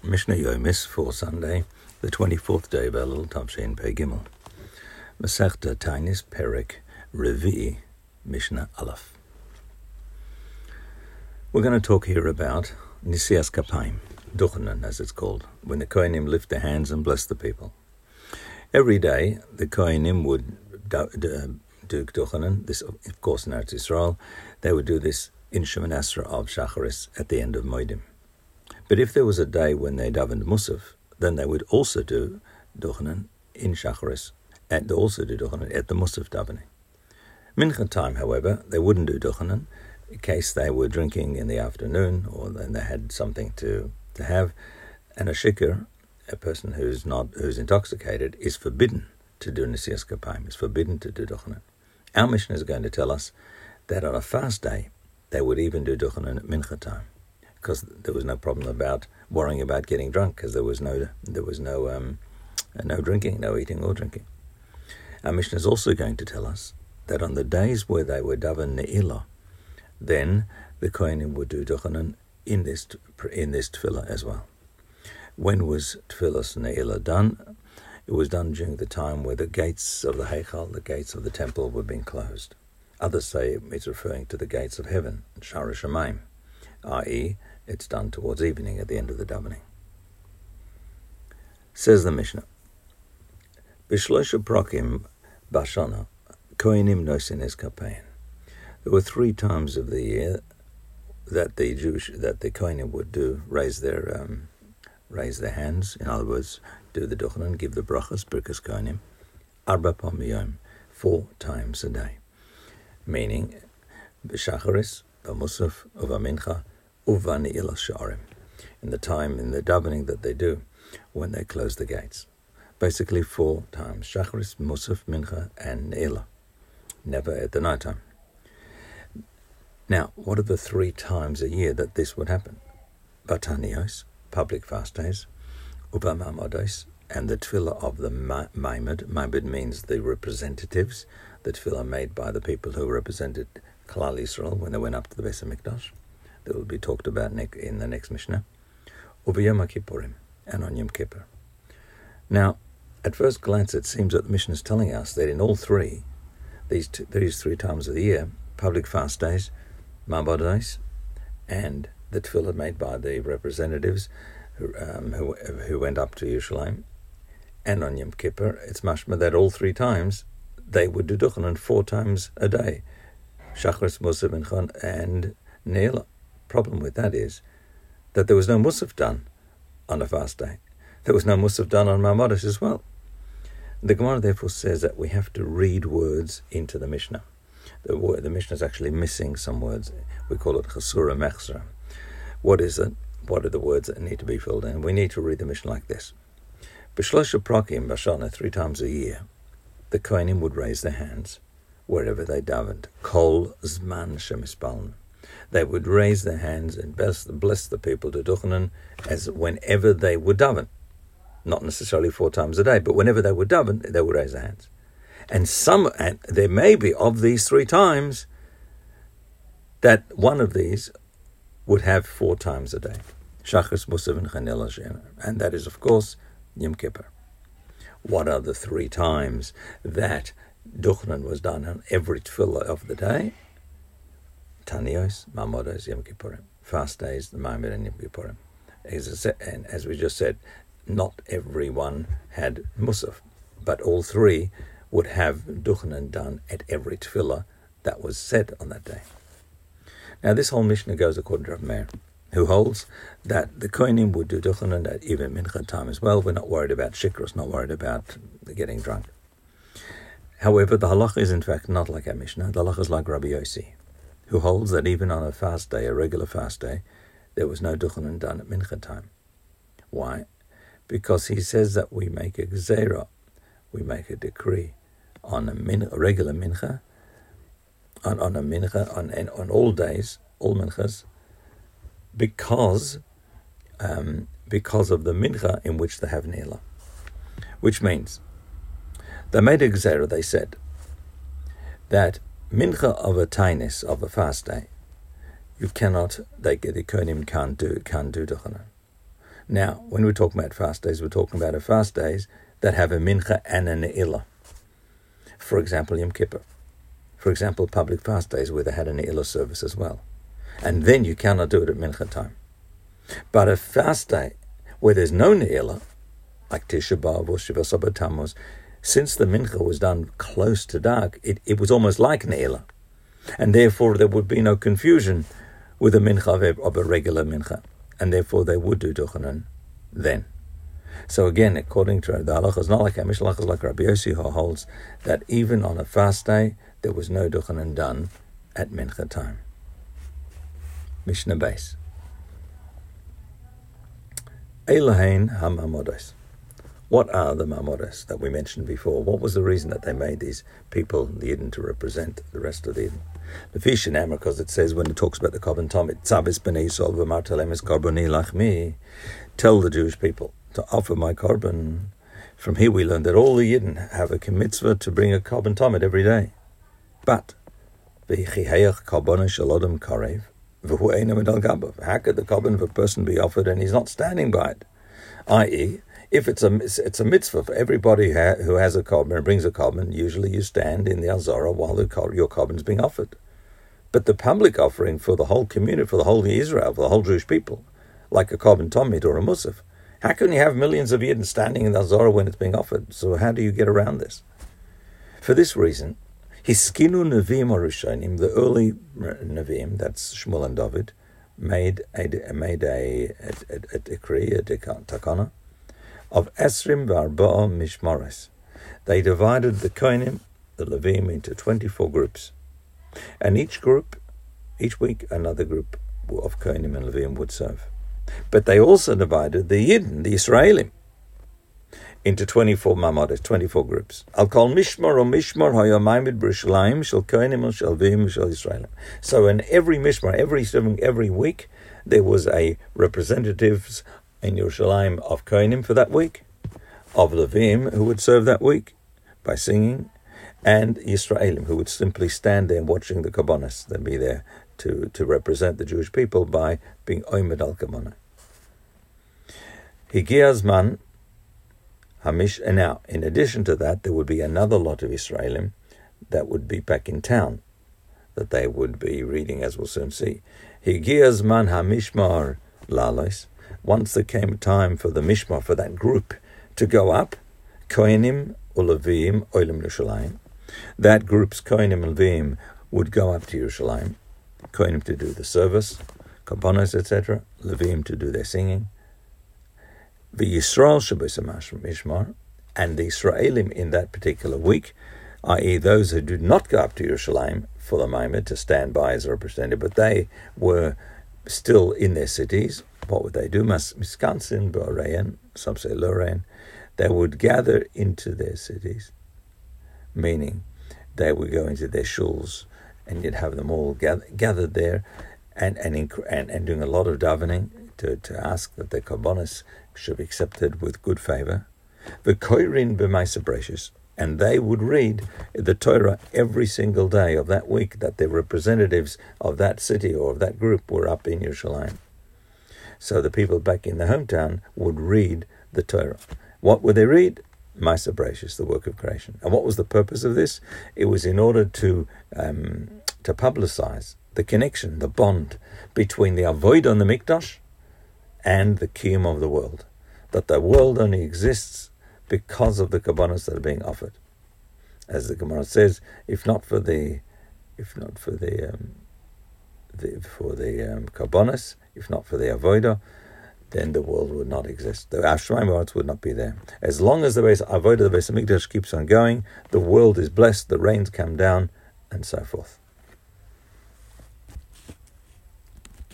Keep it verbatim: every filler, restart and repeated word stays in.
Mishnah Yomis for Sunday, the twenty-fourth day of Elul Tavshin Pei Gimel. Masechta Tainis Perek Revi'i Mishnah Aleph. We're going to talk here about Nisias Kapayim, Duchanan as it's called, when the Kohanim lift their hands and bless the people. Every day the Kohanim would do, do, do Duchanan, this of course in Eretz Yisrael, they would do this in Shemoneh Esrei of Shacharis at the end of Moedim. But if there was a day when they davened Musaf, then they would also do Duchanan in Shacharis, and also do Duchanan at the Musaf davening. Mincha time, however, they wouldn't do Duchanan in case they were drinking in the afternoon or then they had something to, to have. And a shikar, a person who's not who's intoxicated, is forbidden to do Nisias Kapayim, is forbidden to do Duchanan. Our Mishnah is going to tell us that on a fast day, they would even do Duchanan at Mincha time, because there was no problem about worrying about getting drunk, because there was no there was no um, no drinking, no eating or drinking. Our Mishnah is also going to tell us that on the days where they were daven ne'ilah, then the Kohanim would do Duchanan in this in this tefillah as well. When was tefillas ne'ilah done? It was done during the time where the gates of the Heichal, the gates of the temple, were being closed. Others say it's referring to the gates of heaven, Shara Shamayim, that is, it's done towards evening at the end of the davening. Says the Mishnah, B'shlosha prokim bashana, kohenim nosin es kapein. There were three times of the year that the Jewish that the kohenim would do raise their um, raise their hands. In other words, do the duchanan, give the brachas, birkas kohenim, arba pam b'yom, four times a day. Meaning, b'shacharis, b'musaf, uvamincha, uvani'ila sha'arim, in the time, in the davening that they do when they close the gates. Basically four times, shacharis, musaf, mincha, and ne'ilah, never at the night time. Now, what are the three times a year that this would happen? Batanios, public fast days, uvamamados, and the tefillah of the Maimad. Maimad means the representatives, the tefillah made by the people who represented Klal Yisrael when they went up to the Beis HaMikdash. That will be talked about in the next Mishnah. Uvayom HaKippurim, and on Yom Kippur. Now, at first glance, it seems that the Mishnah is telling us that in all three, these two, these three times of the year, public fast days, Ma'abad days, and the tefillah made by the representatives who, um, who, who went up to Yerushalayim, and on Yom Kippur, it's mashma that all three times they would do Duchanan four times a day. Shacharis, Musaf, Mincha, and Ne'ilah. Problem with that is that there was no Musaf done on a fast day. There was no Musaf done on Ma'amados as well. The Gemara therefore says that we have to read words into the Mishnah. The, word, the Mishnah is actually missing some words. We call it Chasura Mechsra. What is it? What are the words that need to be filled in? We need to read the Mishnah like this. B'shlosha prokim b'shana, three times a year, the Kohanim would raise their hands wherever they davened. Kol zman shemispaln. They would raise their hands and bless, bless the people to Duchanan as whenever they would daven. Not necessarily four times a day, but whenever they would daven, they would raise their hands. And some, and there may be of these three times that one of these would have four times a day. Shachris, Musaf, and Ne'ilah, and that is, of course, Yom Kippur. What are the three times that Duchanan was done on every tefillah of the day? Tanios, Ma'amados, Yom Kippurim. Fast days, the Maimad and Yom Kippurim. As said, and as we just said, not everyone had Musaf, but all three would have Duchanan done at every tefillah that was said on that day. Now this whole Mishnah goes according to Rav Meir, who holds that the Kohanim would do Duchanan at even Mincha time as well. We're not worried about shikros, not worried about getting drunk. However, the halacha is in fact not like our Mishnah. The halacha is like Rabbi Yossi, who holds that even on a fast day, a regular fast day, there was no Duchanan done at Mincha time. Why? Because he says that we make a gzeira, we make a decree on a, min, a regular Mincha, on, on a Mincha, on, on all days, all Minchas, because um, because of the Mincha in which they have Ne'ilah. Which means, they made a gzeira, they said, that Mincha of a tainis, of a fast day, you cannot, they, the Kohanim can't do, can't do Duchanan. Now, when we're talking about fast days, we're talking about a fast days that have a mincha and a ne'ilah. For example, Yom Kippur. For example, public fast days where they had a ne'ilah service as well. And then you cannot do it at mincha time. But a fast day where there's no ne'ilah, like Tisha B'Av or Shiva Sabbat Tammuz, since the mincha was done close to dark, it, it was almost like ne'ilah. And therefore there would be no confusion with a mincha of a, of a regular mincha. And therefore they would do duchanan then. So again, according to the halacha, it's not like Hamish halachas like Rabbi Yossi, who holds that even on a fast day, there was no duchanan done at mincha time. Mishnah Beis. Eilahain hamamodos. What are the mamodos that we mentioned before? What was the reason that they made these people, the Yidden, to represent the rest of the Yidden? The Fish in Amr, because it says when it talks about the Korban Tomid, Tzavis b'nei Yisrael v'martalem es korbani lachmi, tell the Jewish people to offer my korban. From here we learn that all the Yidden have a mitzvah to bring a Korban Tomid every day. But v'yichihayach korbana shel odom karev v'hu eino medal gabav. How could the korban of a person be offered and he's not standing by it? that is, if it's a it's a mitzvah for everybody ha, who has a korban and brings a korban, usually you stand in the Azara while the, your korban is being offered. But the public offering for the whole community, for the whole Israel, for the whole Jewish people, like a korban tomid or a musaf, how can you have millions of Yidden standing in the Azara when it's being offered? So how do you get around this? For this reason, Hiskinu Nevi'im Harushanim, the early Nevi'im, that's Shmuel and David, made a made a, a, a, a decree, a takana, of Esrim V'Arba'a Mishmares. They divided the Kohanim, the Levim, into twenty-four groups. And each group, each week, another group of Kohanim and Levim would serve. But they also divided the Yidden, the Israelim, into twenty-four mamodes, twenty-four groups. I'll call Mishmar or Mishmar Hayamayimid B'Rishalayim Shel Kohanim or Shel Levim Shel Israelim. So in every Mishmar, every every week, there was a representatives in Yerushalayim of Kohanim for that week, of Levim who would serve that week by singing, and Yisraelim who would simply stand there watching the Kabbanis. They'd be there to, to represent the Jewish people by being Oimed al Kabbalah. Higia Zman Hamish, and now, in addition to that, there would be another lot of Israelim that would be back in town, that they would be reading, as we'll soon see. Higia Zman Hamishmar Lalos. Once there came time for the Mishmar, for that group, to go up, Kohanim Ulavim Olim Yerushalayim. That group's Kohanim and Levim would go up to Yerushalayim. Kohanim to do the service, Kabbanos, et cetera. Levim to do their singing. The Yisrael Shabbos Mishmar, and the Israelim in that particular week, that is those who did not go up to Yerushalayim for the moment to stand by as a representative, but they were still in their cities. What would they do? Miskansin, Ba'arayan, some say Lorain. They would gather into their cities, meaning they would go into their shuls, and you'd have them all gather, gathered there, and and, and and doing a lot of davening to, to ask that their korbanos should be accepted with good favor. The koirin b'maisa brachos, and they would read the Torah every single day of that week that the representatives of that city or of that group were up in Yerushalayim. So the people back in the hometown would read the Torah. What would they read? Maisa Brachos, the work of creation. And what was the purpose of this? It was in order to um, to publicize the connection, the bond between the Avodah on the Mikdash and the Kiyum of the world. That the world only exists because of the Kabbanos that are being offered. As the Gemara says, if not for the, if not for the, um, the for the um, Kabbanos, if not for the Avodah, then the world would not exist. The Ashraim would not be there. As long as the Avodah, the Beis Hamikdash keeps on going, the world is blessed, the rains come down, and so forth.